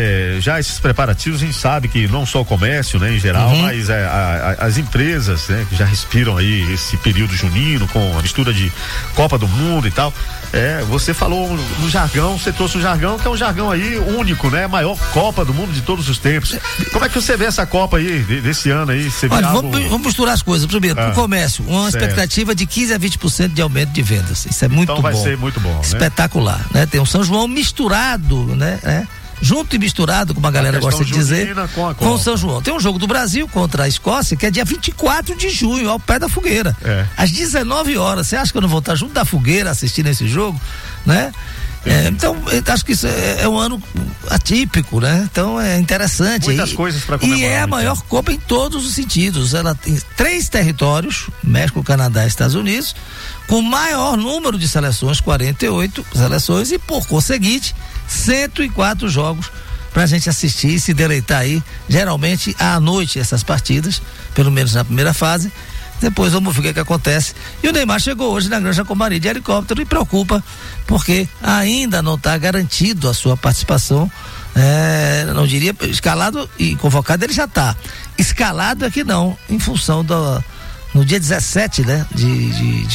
Já esses preparativos, a gente sabe que não só o comércio, né, em geral, mas as empresas, né, que já respiram aí esse período junino com a mistura de Copa do Mundo e tal. Você falou no jargão, você trouxe um jargão que é um jargão aí único, né? Maior Copa do Mundo de todos os tempos. Como é que você vê essa Copa aí, desse ano aí? Olha, vamos misturar as coisas. Primeiro, pro comércio, uma expectativa de 15 a 20% de aumento de vendas. Isso é muito bom. Então vai ser muito bom, né? Espetacular, né? Tem um São João misturado, né? junto e misturado, como a galera gosta de dizer, com o São João. Tem um jogo do Brasil contra a Escócia, que é dia 24 de junho, ao pé da fogueira. Às 19 horas. Você acha que eu não vou estar junto da fogueira assistindo esse jogo, né? Então, acho que isso é um ano atípico, né? Então é interessante. Muitas coisas para comemorar. E é a maior Copa em todos os sentidos. Ela tem 3 territórios, México, Canadá e Estados Unidos, com maior número de seleções, 48 seleções, e por conseguinte, 104 jogos pra gente assistir e se deleitar aí, geralmente à noite essas partidas, pelo menos na primeira fase. Depois vamos ver o que acontece. E o Neymar chegou hoje na Granja Comari de helicóptero e preocupa, porque ainda não está garantido a sua participação. Não diria escalado e convocado, ele já está. Escalado é que não, em função no dia 17, né, de